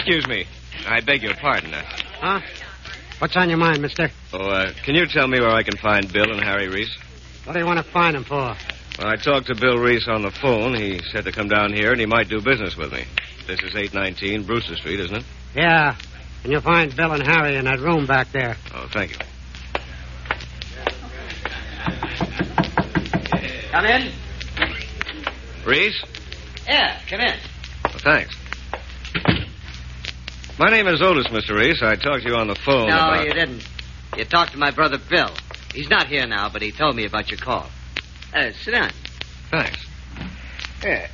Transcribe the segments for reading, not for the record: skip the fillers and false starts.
Excuse me. I beg your pardon. Huh? What's on your mind, mister? Can you tell me where I can find Bill and Harry Reese? What do you want to find him for? Well, I talked to Bill Reese on the phone. He said to come down here and he might do business with me. This is 819 Brewster Street, isn't it? Yeah. And you'll find Bill and Harry in that room back there. Oh, thank you. Come in. Reese? Yeah, come in. Well, thanks. My name is Otis, Mr. Reese. I talked to you on the phone No, you didn't. You talked to my brother Bill. He's not here now, but he told me about your call. Sit down. Thanks. Yeah.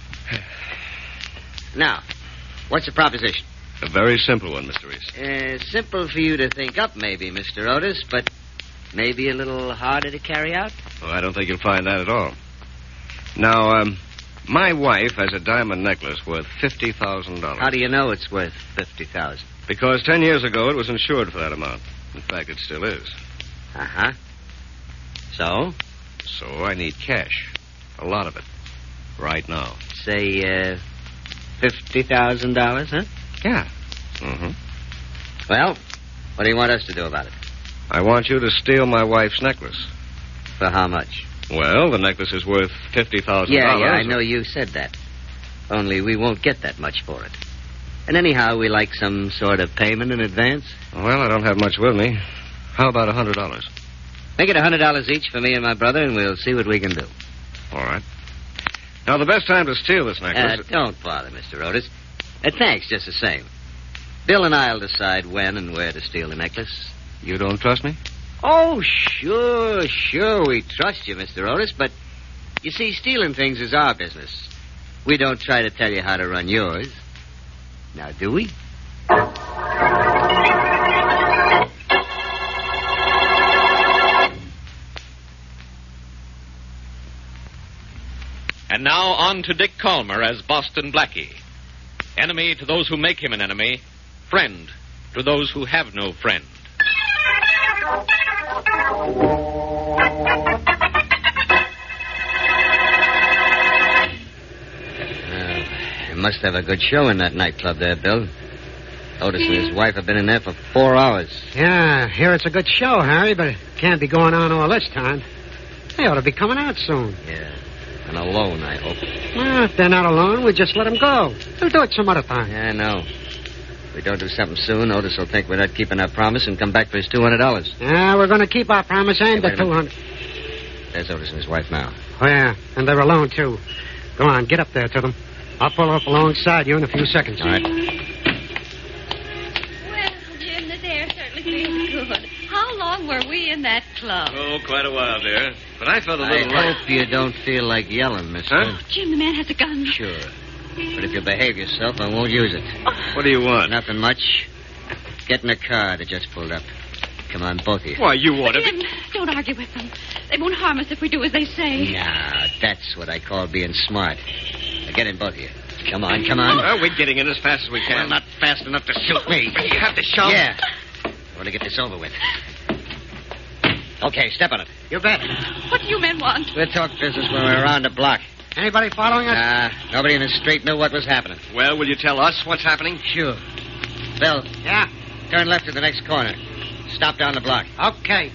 Now, what's the proposition? A very simple one, Mr. Reese. Simple for you to think up, maybe, Mr. Otis, but maybe a little harder to carry out? Oh, I don't think you'll find that at all. Now, my wife has a diamond necklace worth $50,000. How do you know it's worth $50,000? Because 10 years ago it was insured for that amount. In fact, it still is. Uh-huh. So? So I need cash. A lot of it. Right now. Say, $50,000, huh? Yeah. Mm-hmm. Well, what do you want us to do about it? I want you to steal my wife's necklace. For how much? Well, the necklace is worth $50,000. Yeah, I know you said that. Only we won't get that much for it. And anyhow, we like some sort of payment in advance. Well, I don't have much with me. How about $100? Make it $100 each for me and my brother, and we'll see what we can do. All right. Now, the best time to steal this necklace... Don't bother, Mr. Otis. Thanks, just the same. Bill and I'll decide when and where to steal the necklace. You don't trust me? Oh, sure, we trust you, Mr. Otis, but you see, stealing things is our business. We don't try to tell you how to run yours. Now, do we? And now on to Dick Calmer as Boston Blackie. Enemy to those who make him an enemy. Friend to those who have no friend. You must have a good show in that nightclub there, Bill. Otis and his wife have been in there for 4 hours. Yeah, I hear it's a good show, Harry, but it can't be going on all this time. They ought to be coming out soon. Yeah, and alone, I hope. Well, if they're not alone, we just let them go. We'll do it some other time. Yeah, I know. If we don't do something soon, Otis will think we're not keeping our promise and come back for his $200. Yeah, we're going to keep our promise and the Hey, wait a minute. 200. There's Otis and his wife now. Oh, yeah, and they're alone, too. Go on, get up there to them. I'll pull up alongside you in a few seconds. All right. Well, Jim, this air certainly feels good. How long were we in that club? Oh, quite a while, dear. But I felt a little... I hope you don't feel like yelling, mister. Huh? Jim, the man has a gun. Sure. But if you behave yourself, I won't use it. What do you want? Nothing much. Get in the car that just pulled up. Come on, both of you. Why, you ought to... Jim, don't argue with them. They won't harm us if we do as they say. Now, that's what I call being smart. Now, get in, both of you. Come on, come on. Well, we're getting in as fast as we can. Well, not fast enough to shoot me. You have to shove. Yeah. I want to get this over with. Okay, step on it. You bet. What do you men want? We'll talk business when we're around the block. Anybody following us? Nobody in the street knew what was happening. Well, will you tell us what's happening? Sure. Bill, Yeah, turn left to the next corner. Stop down the block. okay.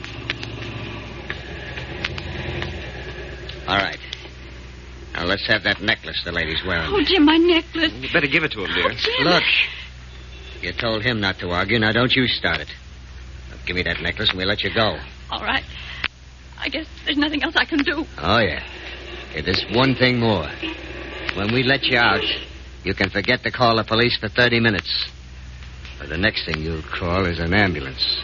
All right. Now, let's have that necklace the lady's wearing. Oh, Jim, my necklace. You better give it to him, dear. Oh, Jim. Look. You told him not to argue. Now, don't you start it. Now, give me that necklace and we'll let you go. All right. I guess there's nothing else I can do. Oh, yeah. Hey, there's one thing more. When we let you out, you can forget to call the police for 30 minutes. For the next thing you'll call is an ambulance.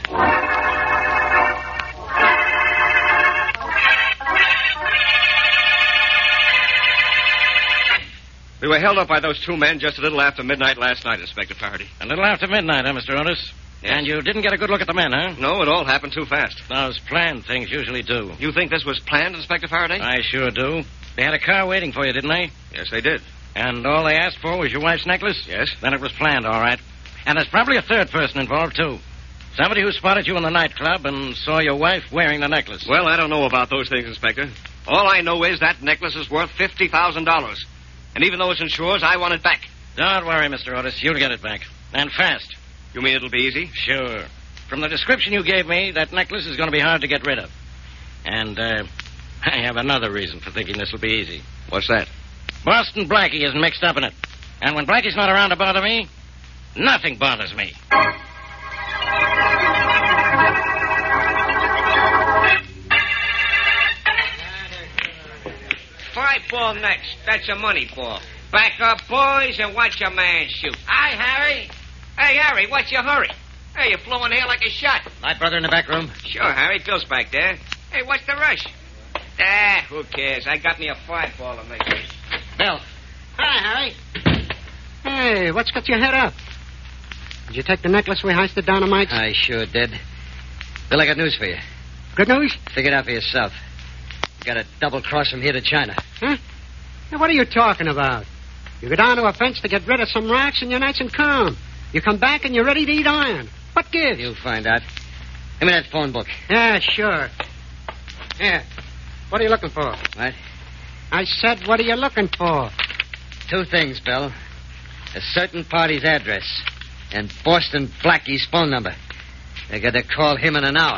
We were held up by those two men just a little after midnight last night, Inspector Faraday. A little after midnight, huh, Mr. Otis? Yes. And you didn't get a good look at the men, huh? No, it all happened too fast. Those planned things usually do. You think this was planned, Inspector Faraday? I sure do. They had a car waiting for you, didn't they? Yes, they did. And all they asked for was your wife's necklace? Yes. Then it was planned, all right. And there's probably a third person involved, too. Somebody who spotted you in the nightclub and saw your wife wearing the necklace. Well, I don't know about those things, Inspector. All I know is that necklace is worth $50,000. And even though it's insured, I want it back. Don't worry, Mr. Otis. You'll get it back. And fast. You mean it'll be easy? Sure. From the description you gave me, that necklace is going to be hard to get rid of. And, I have another reason for thinking this will be easy. What's that? Boston Blackie isn't mixed up in it. And when Blackie's not around to bother me, nothing bothers me. Five ball next. That's a money ball. Back up, boys, and watch a man shoot. Hi, Harry. Hey, Harry, what's your hurry? Hey, you're flowing here like a shot. My brother in the back room. Sure, Harry. Bill's back there. Hey, what's the rush? Who cares? I got me a 5-ball to make. Bill. Hi, Harry. Hey, what's got your head up? Did you take the necklace we heisted Dynamite? I sure did. Bill, I got news for you. Good news? Figure it out for yourself. You got a double cross from here to China. Huh? Now, what are you talking about? You go down to a fence to get rid of some rocks and you're nice and calm. You come back and you're ready to eat iron. What gives? You'll find out. Give me that phone book. Yeah, sure. Here. What are you looking for? What? I said, what are you looking for? 2 things, Bill. A certain party's address and Boston Blackie's phone number. I got to call him in an hour.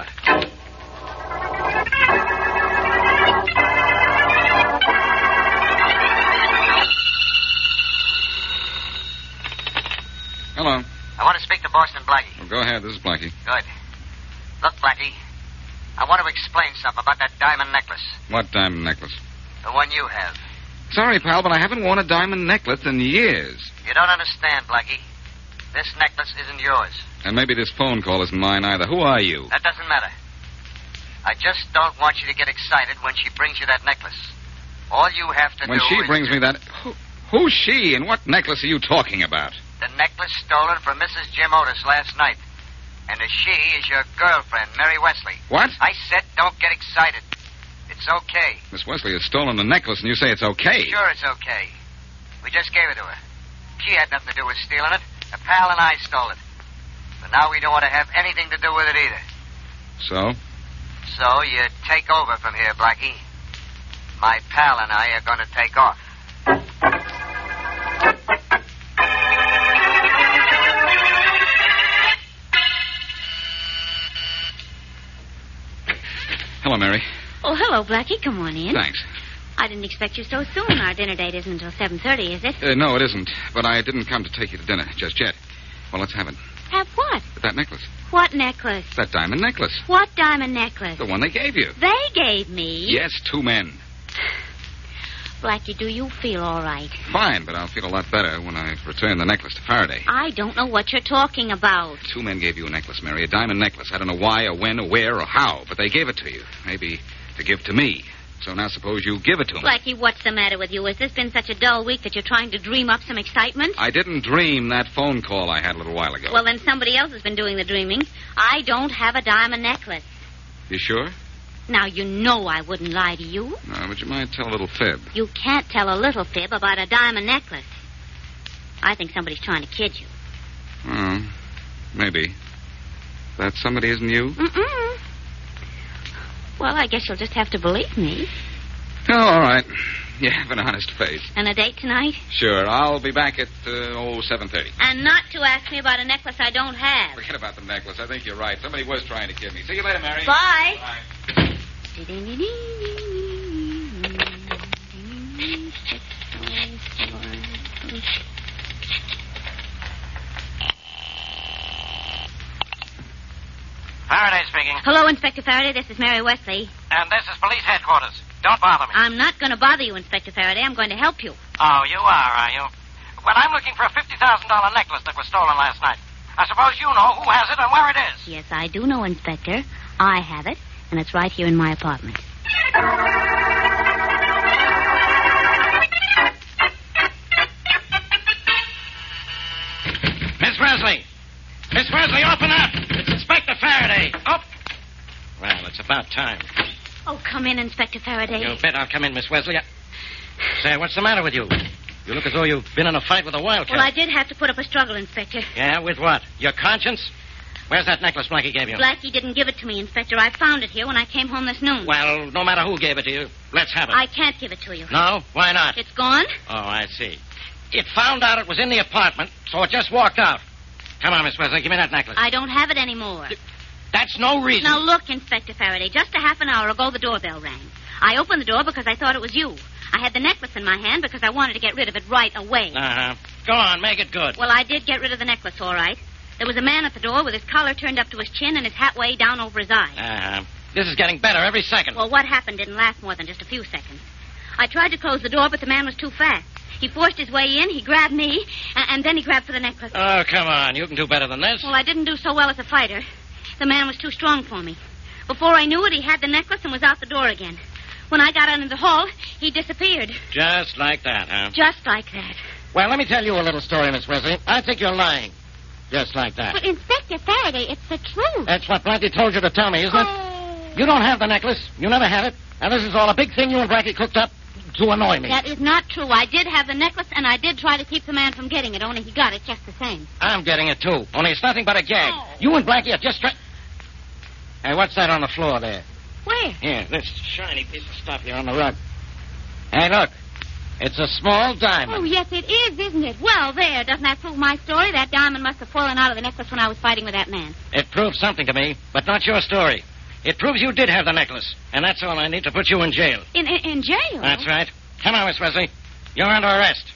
Hello. I want to speak to Boston Blackie. Well, go ahead. This is Blackie. Good. Look, Blackie, I want to explain something about that diamond necklace. What diamond necklace? The one you have. Sorry, pal, but I haven't worn a diamond necklace in years. You don't understand, Blackie. This necklace isn't yours. And maybe this phone call isn't mine either. Who are you? That doesn't matter. I just don't want you to get excited when she brings you that necklace. All you have to When do she is... brings me that... Who's she, and what necklace are you talking about? The necklace stolen from Mrs. Jim Otis last night. And the she is your girlfriend, Mary Wesley. What? I said don't get excited. It's okay. Miss Wesley has stolen the necklace, and you say it's okay. Sure it's okay. We just gave it to her. She had nothing to do with stealing it. A pal and I stole it. But now we don't want to have anything to do with it either. So? So you take over from here, Blackie. My pal and I are going to take off. Hello, Mary. Oh, hello, Blackie. Come on in. Thanks. I didn't expect you so soon. Our dinner date isn't until 7:30, is it? No, it isn't. But I didn't come to take you to dinner just yet. Well, let's have it. Have what? That necklace. What necklace? That diamond necklace. What diamond necklace? The one they gave you. They gave me? Yes, 2 men. Blackie, do you feel all right? Fine, but I'll feel a lot better when I return the necklace to Faraday. I don't know what you're talking about. 2 men gave you a necklace, Mary, a diamond necklace. I don't know why or when or where or how, but they gave it to you. Maybe to give to me. So now suppose you give it to them. Blackie, what's the matter with you? Has this been such a dull week that you're trying to dream up some excitement? I didn't dream that phone call I had a little while ago. Well, then somebody else has been doing the dreaming. I don't have a diamond necklace. You sure? Now, you know I wouldn't lie to you. No, but you might tell a little fib. You can't tell a little fib about a diamond necklace. I think somebody's trying to kid you. Oh, maybe. That somebody isn't you? Mm-mm. Well, I guess you'll just have to believe me. Oh, all right. You have an honest face. And a date tonight? Sure. I'll be back at, 7:30. And not to ask me about a necklace I don't have. Forget about the necklace. I think you're right. Somebody was trying to kid me. See you later, Mary. Bye. Bye. Faraday speaking. Hello, Inspector Faraday. This is Mary Wesley. And this is police headquarters. Don't bother me. I'm not going to bother you, Inspector Faraday. I'm going to help you. Oh, you are you? Well, I'm looking for a $50,000 necklace that was stolen last night. I suppose you know who has it and where it is. Yes, I do know, Inspector. I have it, and it's right here in my apartment. Miss Wesley! Miss Wesley, open up! It's Inspector Faraday. Up! Well, it's about time. Oh, come in, Inspector Faraday. You bet I'll come in, Miss Wesley. Say, what's the matter with you? You look as though you've been in a fight with a wildcat. Well, I did have to put up a struggle, Inspector. Yeah, with what? Your conscience? Where's that necklace Blackie gave you? Blackie didn't give it to me, Inspector. I found it here when I came home this noon. Well, no matter who gave it to you, let's have it. I can't give it to you. No? Why not? It's gone? Oh, I see. It found out it was in the apartment, so it just walked out. Come on, Miss Wesley. Give me that necklace. I don't have it anymore. That's no reason. Now, look, Inspector Faraday, just a half an hour ago, the doorbell rang. I opened the door because I thought it was you. I had the necklace in my hand because I wanted to get rid of it right away. Uh-huh. Go on, make it good. Well, I did get rid of the necklace, all right. There was a man at the door with his collar turned up to his chin and his hat way down over his eyes. Uh-huh. This is getting better every second. Well, what happened didn't last more than just a few seconds. I tried to close the door, but the man was too fast. He forced his way in, he grabbed me, and then he grabbed for the necklace. Oh, come on. You can do better than this. Well, I didn't do so well as a fighter. The man was too strong for me. Before I knew it, he had the necklace and was out the door again. When I got out into the hall, he disappeared. Just like that, huh? Just like that. Well, let me tell you a little story, Miss Wesley. I think you're lying. Just like that. But, Inspector Faraday, it's the truth. That's what Blackie told you to tell me, isn't it? You don't have the necklace. You never had it. And this is all a big thing you and Blackie cooked up to annoy me. That is not true. I did have the necklace, and I did try to keep the man from getting it, only he got it just the same. I'm getting it, too. Only it's nothing but a gag. Oh. You and Blackie are just Hey, what's that on the floor there? Where? Here, this shiny piece of stuff here on the rug. Hey, look. It's a small diamond. Oh, yes, it is, isn't it? Well, there. Doesn't that prove my story? That diamond must have fallen out of the necklace when I was fighting with that man. It proves something to me, but not your story. It proves you did have the necklace, and that's all I need to put you in jail. In jail? That's right. Come on, Miss Wesley. You're under arrest.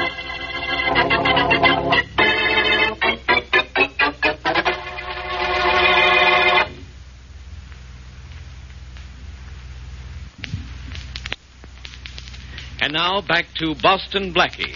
And now back to Boston Blackie.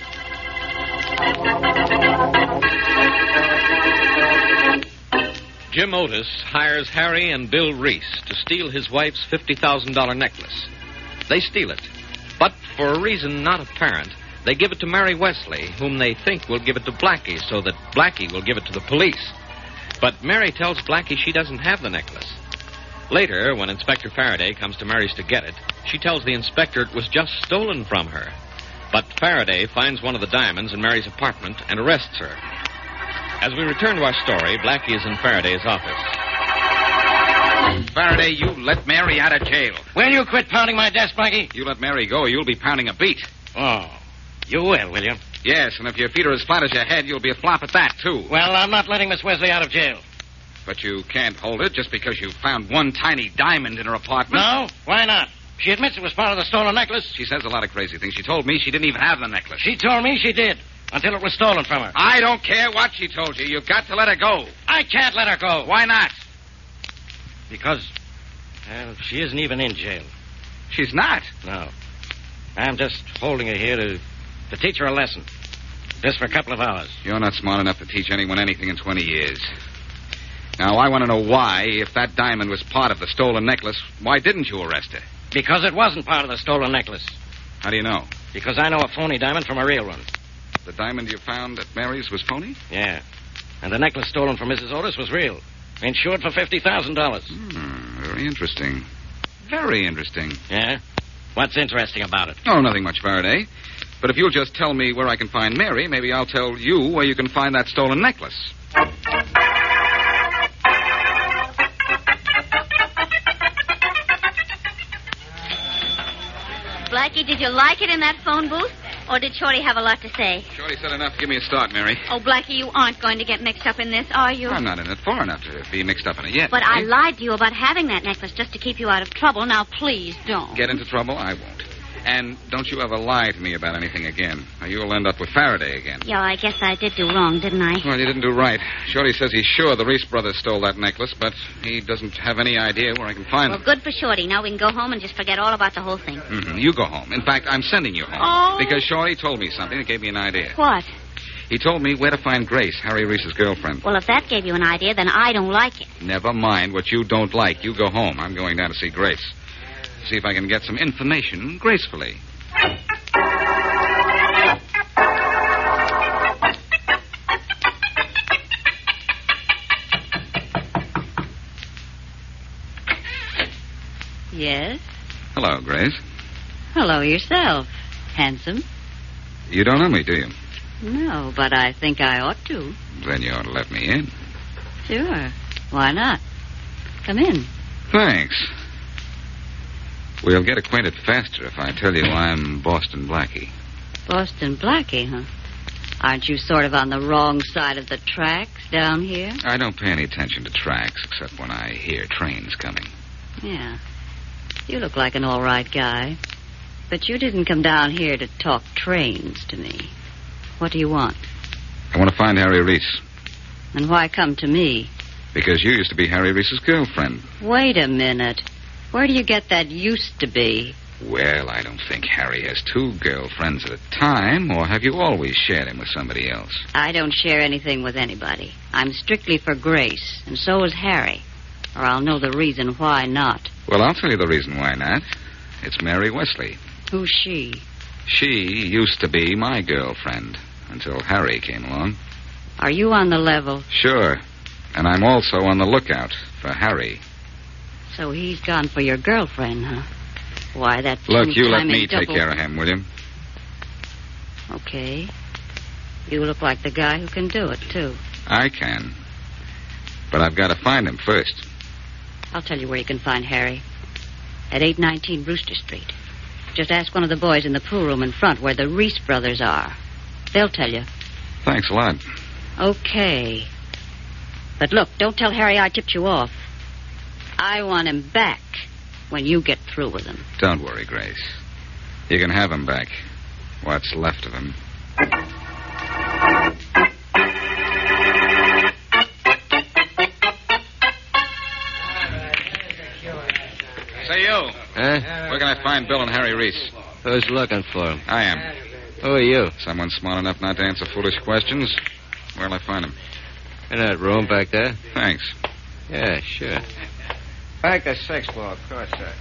Jim Otis hires Harry and Bill Reese to steal his wife's $50,000 necklace. They steal it, but for a reason not apparent, they give it to Mary Wesley, whom they think will give it to Blackie, so that Blackie will give it to the police. But Mary tells Blackie she doesn't have the necklace. Later, when Inspector Faraday comes to Mary's to get it, she tells the inspector it was just stolen from her. But Faraday finds one of the diamonds in Mary's apartment and arrests her. As we return to our story, Blackie is in Faraday's office. Faraday, you let Mary out of jail. Will you quit pounding my desk, Blackie? You let Mary go, or you'll be pounding a beat. Oh, you will you? Yes, and if your feet are as flat as your head, you'll be a flop at that, too. Well, I'm not letting Miss Wesley out of jail. But you can't hold it just because you found one tiny diamond in her apartment. No? Why not? She admits it was part of the stolen necklace. She says a lot of crazy things. She told me she didn't even have the necklace. She told me she did, until it was stolen from her. I don't care what she told you. You've got to let her go. I can't let her go. Why not? Because, well, she isn't even in jail. She's not. No. I'm just holding her here to teach her a lesson. Just for a couple of hours. You're not smart enough to teach anyone anything in 20 years. Now, I want to know why, if that diamond was part of the stolen necklace, why didn't you arrest her? Because it wasn't part of the stolen necklace. How do you know? Because I know a phony diamond from a real one. The diamond you found at Mary's was phony? Yeah. And the necklace stolen from Mrs. Otis was real. Insured for $50,000. Very interesting. Very interesting. Yeah? What's interesting about it? Oh, nothing much, Faraday. But if you'll just tell me where I can find Mary, maybe I'll tell you where you can find that stolen necklace. Blackie, did you like it in that phone booth? Or did Shorty have a lot to say? Shorty said enough to give me a start, Mary. Oh, Blackie, you aren't going to get mixed up in this, are you? I'm not in it far enough to be mixed up in it yet. But Mary. I lied to you about having that necklace just to keep you out of trouble. Now, please don't. Get into trouble? I won't. And don't you ever lie to me about anything again. Or you'll end up with Faraday again. Yeah, I guess I did do wrong, didn't I? Well, you didn't do right. Shorty says he's sure the Reese brothers stole that necklace, but he doesn't have any idea where I can find Well, them. good for Shorty. Now we can go home and just forget all about the whole thing. Mm-hmm. You go home. In fact, I'm sending you home. Oh. Because Shorty told me something that gave me an idea. What? He told me where to find Grace, Harry Reese's girlfriend. Well, if that gave you an idea, then I don't like it. Never mind what you don't like. You go home. I'm going down to see Grace. See if I can get some information gracefully. Yes? Hello, Grace. Hello yourself. Handsome? You don't know me, do you? No, but I think I ought to. Then you ought to let me in. Sure. Why not? Come in. Thanks. We'll get acquainted faster if I tell you I'm Boston Blackie. Boston Blackie, huh? Aren't you sort of on the wrong side of the tracks down here? I don't pay any attention to tracks except when I hear trains coming. Yeah. You look like an all right guy. But you didn't come down here to talk trains to me. What do you want? I want to find Harry Reese. And why come to me? Because you used to be Harry Reese's girlfriend. Wait a minute. Where do you get that used to be? Well, I don't think Harry has two girlfriends at a time, or have you always shared him with somebody else? I don't share anything with anybody. I'm strictly for Grace, and so is Harry. Or I'll know the reason why not. Well, I'll tell you the reason why not. It's Mary Wesley. Who's she? She used to be my girlfriend until Harry came along. Are you on the level? Sure. And I'm also on the lookout for Harry. So he's gone for your girlfriend, huh? Why, that Look, you let two-timing me take double- care of him, will you? Okay. You look like the guy who can do it, too. I can. But I've got to find him first. I'll tell you where you can find Harry. At 819 Brewster Street. Just ask one of the boys in the pool room in front where the Reese brothers are. They'll tell you. Thanks a lot. Okay. But look, don't tell Harry I tipped you off. I want him back when you get through with him. Don't worry, Grace. You can have him back. What's left of him. Say, you. Huh? Where can I find Bill and Harry Reese? Who's looking for him? I am. Who are you? Someone smart enough not to answer foolish questions. Where'll I find him? In that room back there? Thanks. Yeah, sure. Back to 6th floor, of course, sir.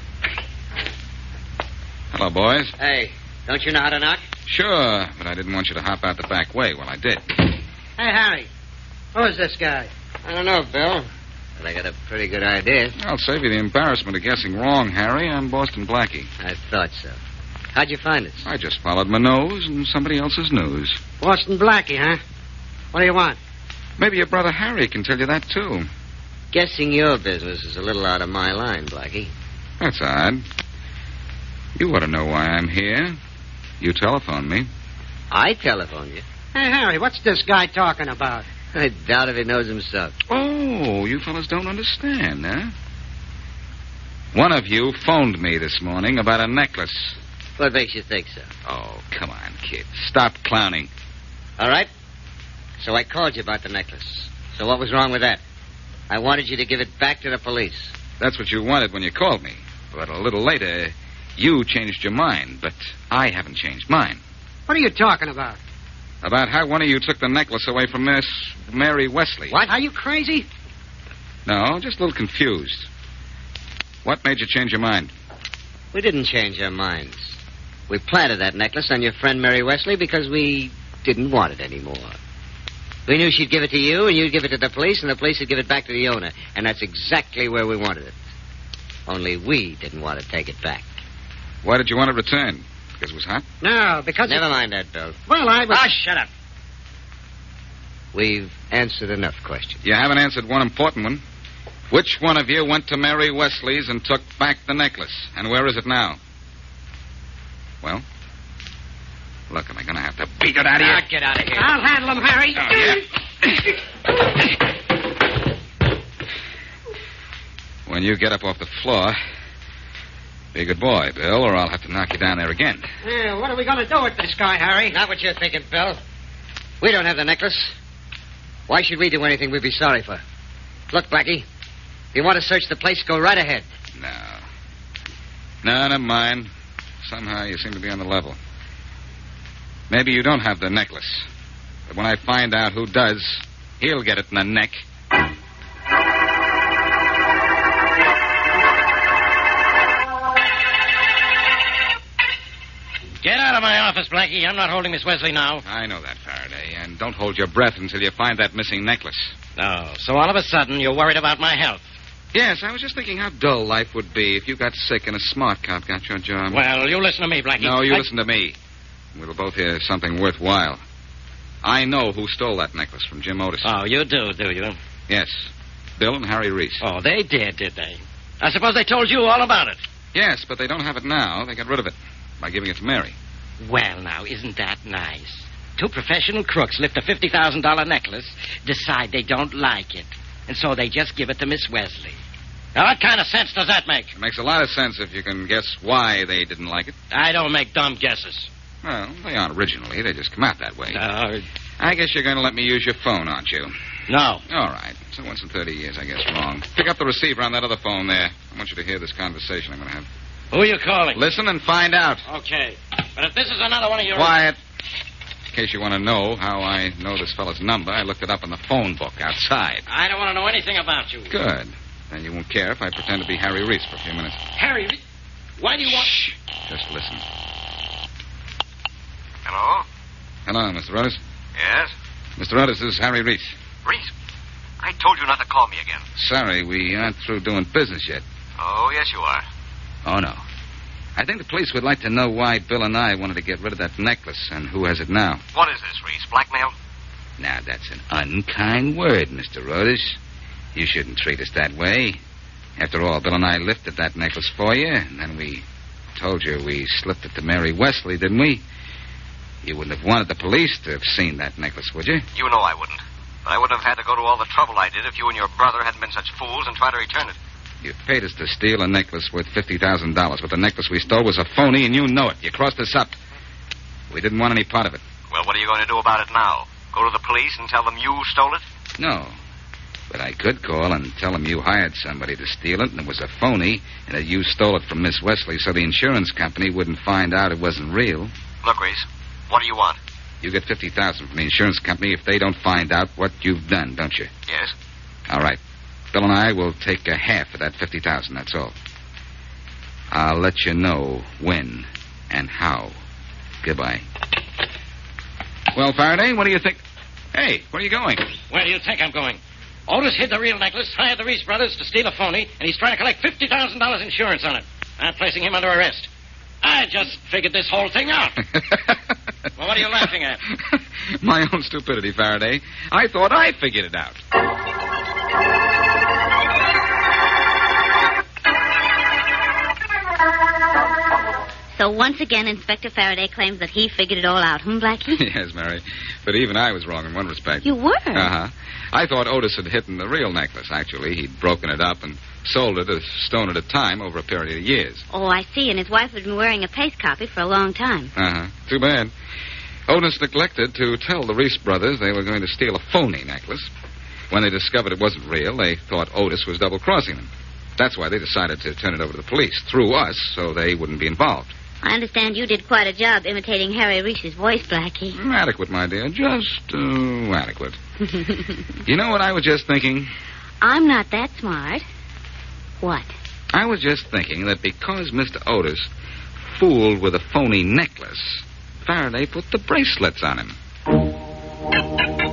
Hello, boys. Hey, don't you know how to knock? Sure, but I didn't want you to hop out the back way. Well, I did. Hey, Harry. Who is this guy? I don't know, Bill. But I got a pretty good idea. I'll save you the embarrassment of guessing wrong, Harry. I'm Boston Blackie. I thought so. How'd you find us? I just followed my nose and somebody else's news. Boston Blackie, huh? What do you want? Maybe your brother Harry can tell you that, too. Guessing your business is a little out of my line, Blackie. That's odd. You ought to know why I'm here. You telephoned me. I telephoned you. Hey, Harry, what's this guy talking about? I doubt if he knows himself. Oh, you fellas don't understand, huh? One of you phoned me this morning about a necklace. What makes you think so? Oh, come on, kid. Stop clowning. All right. So I called you about the necklace. So what was wrong with that? I wanted you to give it back to the police. That's what you wanted when you called me. But a little later, you changed your mind. But I haven't changed mine. What are you talking about? About how one of you took the necklace away from Miss Mary Wesley. What? Are you crazy? No, just a little confused. What made you change your mind? We didn't change our minds. We planted that necklace on your friend Mary Wesley because we didn't want it anymore. We knew she'd give it to you, and you'd give it to the police, and the police would give it back to the owner. And that's exactly where we wanted it. Only we didn't want to take it back. Why did you want it returned? Because it was hot? No, because... Never mind that, Bill. Well, I was... Ah, shut up. We've answered enough questions. You haven't answered one important one. Which one of you went to Mary Wesley's and took back the necklace? And where is it now? Well? Look, am I going to have to beat it out of you? Get out of here. I'll handle him, Harry. Oh, yeah? When you get up off the floor, be a good boy, Bill, or I'll have to knock you down there again. Yeah, what are we going to do with this guy, Harry? Not what you're thinking, Bill. We don't have the necklace. Why should we do anything we'd be sorry for? Look, Blackie, if you want to search the place, go right ahead. No, never mind. Somehow you seem to be on the level. Maybe you don't have the necklace. But when I find out who does, he'll get it in the neck. Get out of my office, Blackie. I'm not holding Miss Wesley now. I know that, Faraday. And don't hold your breath until you find that missing necklace. Oh, so all of a sudden you're worried about my health. Yes, I was just thinking how dull life would be if you got sick and a smart cop got your job. Well, you listen to me, Blackie. No, you listen to me. We'll both hear something worthwhile. I know who stole that necklace from Jim Otis. Oh, you do you? Yes. Bill and Harry Reese. Oh, they did they? I suppose they told you all about it. Yes, but they don't have it now. They got rid of it by giving it to Mary. Well, now, isn't that nice? Two professional crooks lift a $50,000 necklace, decide they don't like it, and so they just give it to Miss Wesley. Now, what kind of sense does that make? It makes a lot of sense if you can guess why they didn't like it. I don't make dumb guesses. Well, they aren't originally. They just come out that way. I guess you're going to let me use your phone, aren't you? No. All right. So once in 30 years, I guess wrong. Pick up the receiver on that other phone there. I want you to hear this conversation I'm going to have. Who are you calling? Listen and find out. Okay. But if this is another one of your... Quiet. In case you want to know how I know this fellow's number, I looked it up in the phone book outside. I don't want to know anything about you. Good. Then you won't care if I pretend to be Harry Reese for a few minutes. Harry, why do you want... Shh. Just listen. Hello? Hello, Mr. Otis. Yes? Mr. Otis, this is Harry Reese. Reese, I told you not to call me again. Sorry, we aren't through doing business yet. Oh, yes, you are. Oh, no. I think the police would like to know why Bill and I wanted to get rid of that necklace and who has it now. What is this, Reese? Blackmail? Now, that's an unkind word, Mr. Otis. You shouldn't treat us that way. After all, Bill and I lifted that necklace for you, and then we told you we slipped it to Mary Wesley, didn't we? You wouldn't have wanted the police to have seen that necklace, would you? You know I wouldn't. But I wouldn't have had to go to all the trouble I did if you and your brother hadn't been such fools and tried to return it. You paid us to steal a necklace worth $50,000, but the necklace we stole was a phony, and you know it. You crossed us up. We didn't want any part of it. Well, what are you going to do about it now? Go to the police and tell them you stole it? No. But I could call and tell them you hired somebody to steal it, and it was a phony, and that you stole it from Miss Wesley so the insurance company wouldn't find out it wasn't real. Look, Reese, what do you want? You get $50,000 from the insurance company if they don't find out what you've done, don't you? Yes. All right. Bill and I will take a half of that $50,000, that's all. I'll let you know when and how. Goodbye. Well, Faraday, what do you think? Hey, where are you going? Where do you think I'm going? Otis hid the real necklace, hired the Reese brothers to steal a phony, and he's trying to collect $50,000 insurance on it. I'm placing him under arrest. I just figured this whole thing out. Well, what are you laughing at? My own stupidity, Faraday. I thought I figured it out. So once again, Inspector Faraday claims that he figured it all out, Blackie? Yes, Mary. But even I was wrong in one respect. You were? Uh-huh. I thought Otis had hidden the real necklace, actually. He'd broken it up and sold it a stone at a time over a period of years. Oh, I see. And his wife had been wearing a paste copy for a long time. Uh-huh. Too bad. Otis neglected to tell the Reese brothers they were going to steal a phony necklace. When they discovered it wasn't real, they thought Otis was double-crossing them. That's why they decided to turn it over to the police, through us, so they wouldn't be involved. I understand you did quite a job imitating Harry Reese's voice, Blackie. Adequate, my dear. Just, adequate. You know what I was just thinking? I'm not that smart. What? I was just thinking that because Mr. Otis fooled with a phony necklace, Faraday put the bracelets on him.